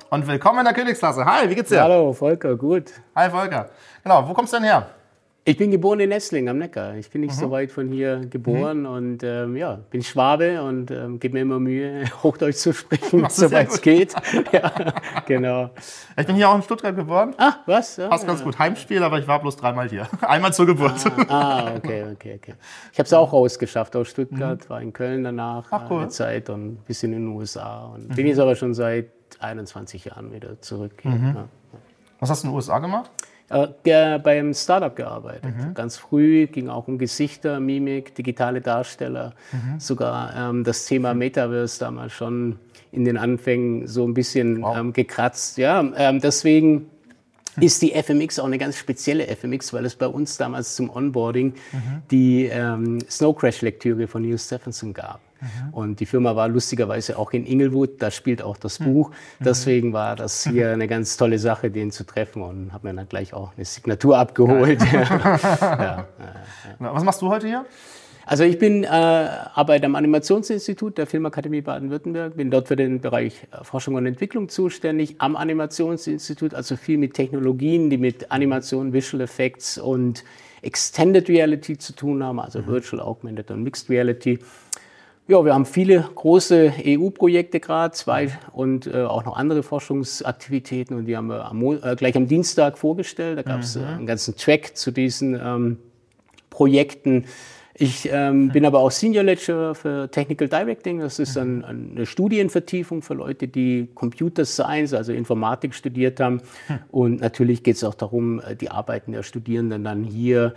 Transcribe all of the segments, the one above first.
Und willkommen in der Königsklasse. Hi, wie geht's dir? Hallo Volker, gut. Hi Volker. Genau, wo kommst du denn her? Ich bin geboren in Esslingen am Neckar. Ich bin nicht so weit von hier geboren und bin Schwabe und gebe mir immer Mühe, Hochdeutsch zu sprechen, soweit es geht. Ja, genau. Ich bin hier auch in Stuttgart geboren. Ah, was? Ja, Passt ganz gut. Heimspiel, aber ich war bloß 3-mal hier. Einmal zur Geburt. Okay. Ich habe es auch rausgeschafft aus Stuttgart, war in Köln danach cool. eine Zeit und ein bisschen in den USA. Und bin jetzt aber schon seit 21 Jahren wieder zurück. Ja. Was hast du in den USA gemacht? Beim Startup gearbeitet. Ganz früh ging auch um Gesichter, Mimik, digitale Darsteller. Sogar das Thema Metaverse damals schon in den Anfängen so ein bisschen gekratzt. Ja, deswegen ist die FMX auch eine ganz spezielle FMX, weil es bei uns damals zum Onboarding die Snow Crash Lektüre von Neil Stephenson gab. Und die Firma war lustigerweise auch in Inglewood, da spielt auch das Buch. Deswegen war das hier eine ganz tolle Sache, den zu treffen und habe mir dann gleich auch eine Signatur abgeholt. Was machst du heute hier? Also ich arbeite am Animationsinstitut der Filmakademie Baden-Württemberg, bin dort für den Bereich Forschung und Entwicklung zuständig, am Animationsinstitut, also viel mit Technologien, die mit Animation, Visual Effects und Extended Reality zu tun haben, also Virtual, Augmented und Mixed Reality. Ja, wir haben viele große EU-Projekte gerade, 2 und auch noch andere Forschungsaktivitäten und die haben wir gleich am Dienstag vorgestellt. Da gab es einen ganzen Track zu diesen Projekten. Ich bin aber auch Senior Lecturer für Technical Directing. Das ist eine Studienvertiefung für Leute, die Computer Science, also Informatik studiert haben. Und natürlich geht es auch darum, die Arbeiten der Studierenden dann hier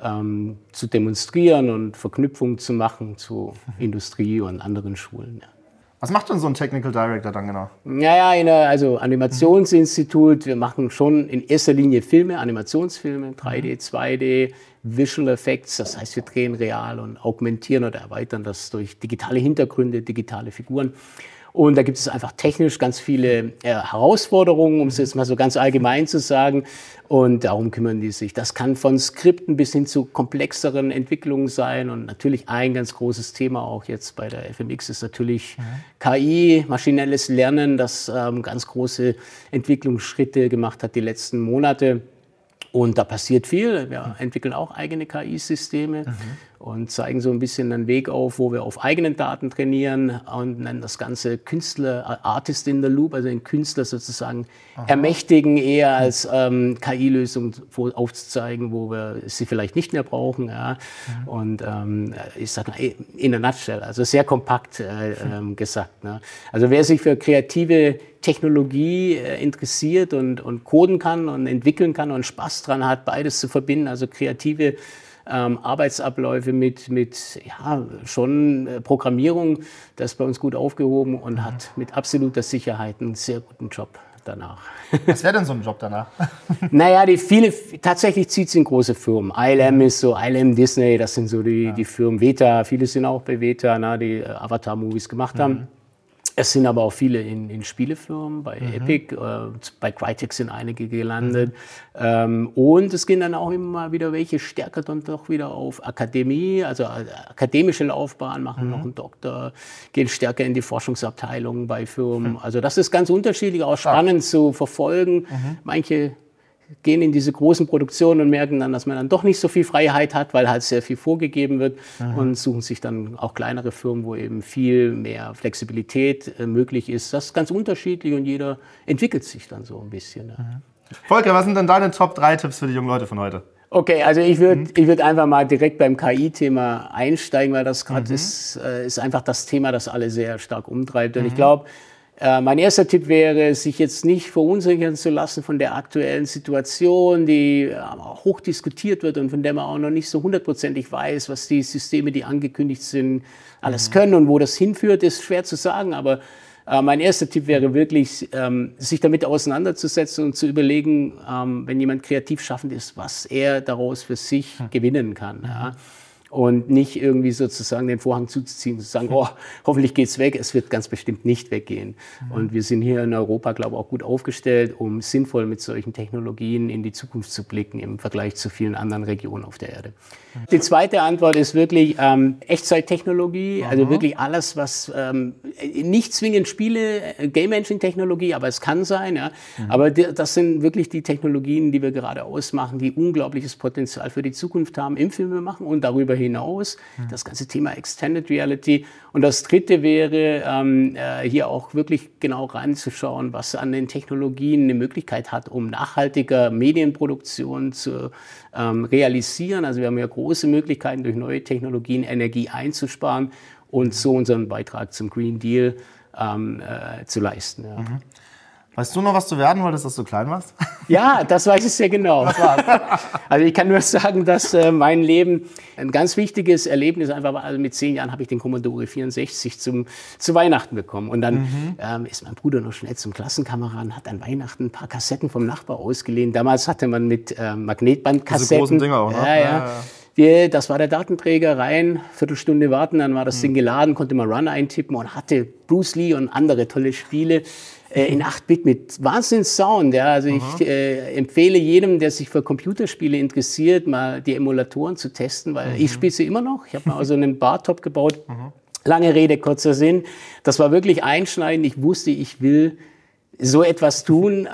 zu demonstrieren und Verknüpfungen zu machen zu Industrie und anderen Schulen. Ja. Was macht denn so ein Technical Director dann genau? Also Animationsinstitut, wir machen schon in erster Linie Filme, Animationsfilme, 3D, 2D, Visual Effects, das heißt wir drehen real und augmentieren oder erweitern das durch digitale Hintergründe, digitale Figuren. Und da gibt es einfach technisch ganz viele Herausforderungen, um es jetzt mal so ganz allgemein zu sagen. Und darum kümmern die sich. Das kann von Skripten bis hin zu komplexeren Entwicklungen sein. Und natürlich ein ganz großes Thema auch jetzt bei der FMX ist natürlich KI, maschinelles Lernen, das ganz große Entwicklungsschritte gemacht hat die letzten Monate. Und da passiert viel. Wir entwickeln auch eigene KI-Systeme und zeigen so ein bisschen einen Weg auf, wo wir auf eigenen Daten trainieren und nennen das Ganze Künstler, Artist in the Loop, also den Künstler sozusagen ermächtigen, eher als KI-Lösung aufzuzeigen, wo wir sie vielleicht nicht mehr brauchen. Ja. Und ich sage mal, in a nutshell, also sehr kompakt gesagt. Ne. Also wer sich für kreative Technologie interessiert und coden kann und entwickeln kann und Spaß dran hat, beides zu verbinden, also kreative Arbeitsabläufe mit schon Programmierung, das ist bei uns gut aufgehoben und hat mit absoluter Sicherheit einen sehr guten Job danach. Was wäre denn so ein Job danach? Tatsächlich zieht es in große Firmen. ILM ist so, ILM Disney, das sind so die Firmen. Veta, viele sind auch bei Veta, die Avatar-Movies gemacht haben. Es sind aber auch viele in Spielefirmen, bei Epic, bei Crytek sind einige gelandet. Und es gehen dann auch immer mal wieder welche stärker dann doch wieder auf Akademie, also akademische Laufbahn, machen noch einen Doktor, gehen stärker in die Forschungsabteilung bei Firmen. Also das ist ganz unterschiedlich, auch spannend zu verfolgen. Manche gehen in diese großen Produktionen und merken dann, dass man dann doch nicht so viel Freiheit hat, weil halt sehr viel vorgegeben wird und suchen sich dann auch kleinere Firmen, wo eben viel mehr Flexibilität möglich ist. Das ist ganz unterschiedlich und jeder entwickelt sich dann so ein bisschen. Ja. Volker, was sind denn deine Top 3 Tipps für die jungen Leute von heute? Okay, also ich würd einfach mal direkt beim KI-Thema einsteigen, weil das gerade ist einfach das Thema, das alle sehr stark umtreibt. Und ich glaube, mein erster Tipp wäre, sich jetzt nicht verunsichern zu lassen von der aktuellen Situation, die hoch diskutiert wird und von der man auch noch nicht so hundertprozentig weiß, was die Systeme, die angekündigt sind, alles können und wo das hinführt, ist schwer zu sagen. Aber mein erster Tipp wäre wirklich, sich damit auseinanderzusetzen und zu überlegen, wenn jemand kreativ schaffend ist, was er daraus für sich gewinnen kann. Ja. und nicht irgendwie sozusagen den Vorhang zuzuziehen und zu sagen, oh, hoffentlich geht's weg. Es wird ganz bestimmt nicht weggehen. Und wir sind hier in Europa, glaube ich, auch gut aufgestellt, um sinnvoll mit solchen Technologien in die Zukunft zu blicken im Vergleich zu vielen anderen Regionen auf der Erde. Die zweite Antwort ist wirklich Echtzeittechnologie, also wirklich alles, was nicht zwingend Spiele, Game Engine Technologie, aber es kann sein. Ja. Aber das sind wirklich die Technologien, die wir gerade ausmachen, die unglaubliches Potenzial für die Zukunft haben im Filmemachen und darüber hinaus das ganze Thema Extended Reality. Und das dritte wäre, hier auch wirklich genau reinzuschauen, was an den Technologien eine Möglichkeit hat, um nachhaltiger Medienproduktion zu realisieren. Also wir haben ja große Möglichkeiten, durch neue Technologien Energie einzusparen und so unseren Beitrag zum Green Deal zu leisten. Ja. Weißt du noch, was du werden wolltest, dass du klein warst? Ja, das weiß ich sehr genau. Also ich kann nur sagen, dass mein Leben ein ganz wichtiges Erlebnis einfach war. Also mit 10 Jahren habe ich den Commodore 64 zu Weihnachten bekommen. Und dann ist mein Bruder noch schnell zum Klassenkameraden, hat an Weihnachten ein paar Kassetten vom Nachbar ausgeliehen. Damals hatte man mit Magnetbandkassetten. Diese großen Dinger auch, ne? Ja. Das war der Datenträger rein, Viertelstunde warten, dann war das Ding geladen, konnte man Run eintippen und hatte Bruce Lee und andere tolle Spiele in 8-Bit mit Wahnsinns-Sound. Ja. Also ich empfehle jedem, der sich für Computerspiele interessiert, mal die Emulatoren zu testen, weil ich spiele sie immer noch. Ich habe mal also einen Bartop gebaut. Lange Rede, kurzer Sinn. Das war wirklich einschneidend. Ich wusste, ich will so etwas tun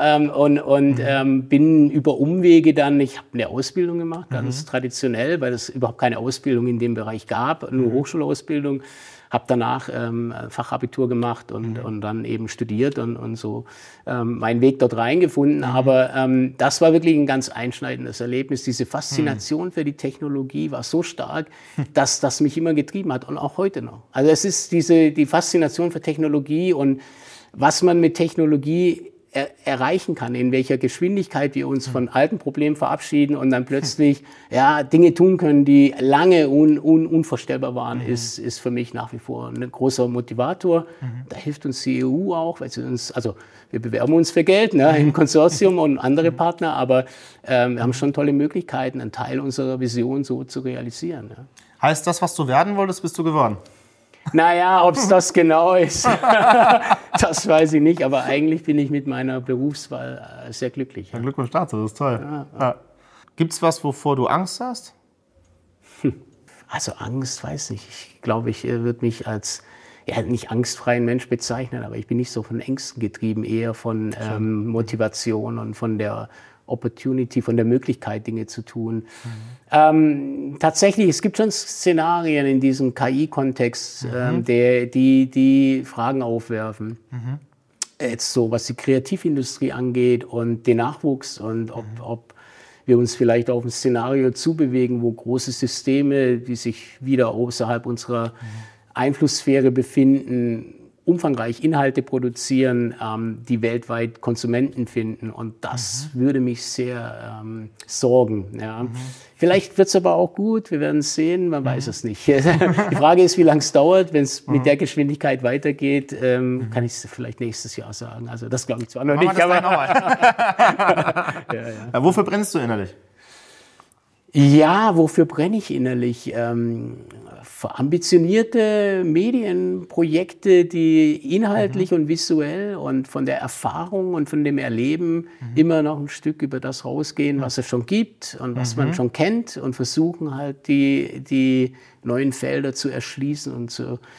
bin über Umwege dann, ich habe eine Ausbildung gemacht, ganz traditionell, weil es überhaupt keine Ausbildung in dem Bereich gab, nur Hochschulausbildung, habe danach Fachabitur gemacht und dann eben studiert und so meinen Weg dort reingefunden. Aber das war wirklich ein ganz einschneidendes Erlebnis. Diese Faszination für die Technologie war so stark, dass das mich immer getrieben hat und auch heute noch. Also es ist die Faszination für Technologie und was man mit Technologie erreichen kann, in welcher Geschwindigkeit wir uns von alten Problemen verabschieden und dann plötzlich Dinge tun können, die lange unvorstellbar waren, ist für mich nach wie vor ein großer Motivator. Da hilft uns die EU auch, weil wir bewerben uns für Geld, ne, im Konsortium und andere Partner, aber wir haben schon tolle Möglichkeiten, einen Teil unserer Vision so zu realisieren. Ja. Heißt das, was du werden wolltest, bist du geworden? Naja, ob es das genau ist, das weiß ich nicht. Aber eigentlich bin ich mit meiner Berufswahl sehr glücklich. Ja. Glückwunsch dazu, das ist toll. Ja. Gibt es was, wovor du Angst hast? Also Angst, weiß nicht. Ich glaube, ich würde mich als nicht angstfreien Mensch bezeichnen, aber ich bin nicht so von Ängsten getrieben, eher von Motivation und von der Opportunity, von der Möglichkeit, Dinge zu tun. Tatsächlich, es gibt schon Szenarien in diesem KI-Kontext, die Fragen aufwerfen. Jetzt so, was die Kreativindustrie angeht und den Nachwuchs und ob wir uns vielleicht auf ein Szenario zubewegen, wo große Systeme, die sich wieder außerhalb unserer Einflusssphäre befinden, umfangreich Inhalte produzieren, die weltweit Konsumenten finden. Und das würde mich sehr sorgen. Ja. Vielleicht wird es aber auch gut, wir werden es sehen, man weiß es nicht. Die Frage ist, wie lange es dauert. Wenn es mit der Geschwindigkeit weitergeht, kann ich es vielleicht nächstes Jahr sagen. Also das glaube ich zwar noch nicht. Aber wofür brennst du innerlich? Ja, wofür brenne ich innerlich? Für ambitionierte Medienprojekte, die inhaltlich und visuell und von der Erfahrung und von dem Erleben immer noch ein Stück über das rausgehen, was es schon gibt und was man schon kennt und versuchen halt die neuen Felder zu erschließen und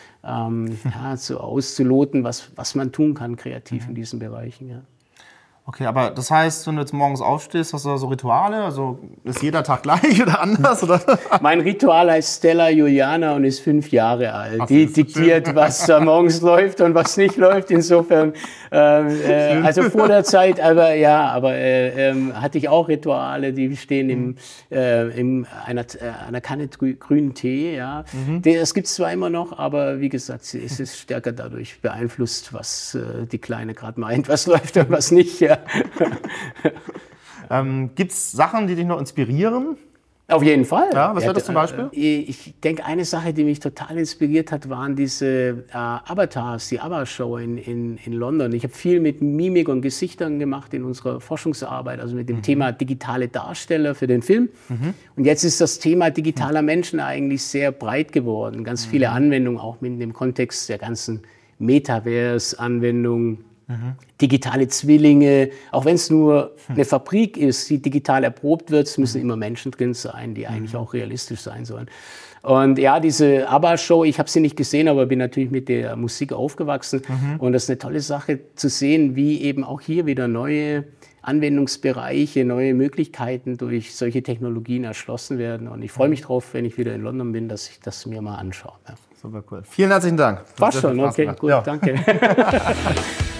auszuloten, was man tun kann kreativ in diesen Bereichen. Ja. Okay, aber das heißt, wenn du jetzt morgens aufstehst, hast du da so Rituale? Also ist jeder Tag gleich oder anders? Oder? Mein Ritual heißt Stella Juliana und ist 5 Jahre alt. Die diktiert, was da morgens läuft und was nicht läuft. Insofern, also vor der Zeit, aber hatte ich auch Rituale, die stehen in einer Kanne grünen Tee. Ja. Das gibt es zwar immer noch, aber wie gesagt, es ist stärker dadurch beeinflusst, was die Kleine gerade meint, was läuft und was nicht. Ja. Gibt es Sachen, die dich noch inspirieren? Auf jeden Fall. Ja, was wäre das zum Beispiel? Ich denke, eine Sache, die mich total inspiriert hat, waren diese Avatars, die Avatar-Show in London. Ich habe viel mit Mimik und Gesichtern gemacht in unserer Forschungsarbeit, also mit dem Thema digitale Darsteller für den Film. Und jetzt ist das Thema digitaler Menschen eigentlich sehr breit geworden. Ganz viele Anwendungen, auch mit dem Kontext der ganzen Metaverse-Anwendungen. Digitale Zwillinge, auch wenn es nur eine Fabrik ist, die digital erprobt wird, es müssen immer Menschen drin sein, die eigentlich auch realistisch sein sollen. Und ja, diese ABBA-Show, ich habe sie nicht gesehen, aber bin natürlich mit der Musik aufgewachsen. Und das ist eine tolle Sache zu sehen, wie eben auch hier wieder neue Anwendungsbereiche, neue Möglichkeiten durch solche Technologien erschlossen werden. Und ich freue mich drauf, wenn ich wieder in London bin, dass ich das mir mal anschaue. Ja. Super cool. Vielen herzlichen Dank. War schon, okay, gut, danke.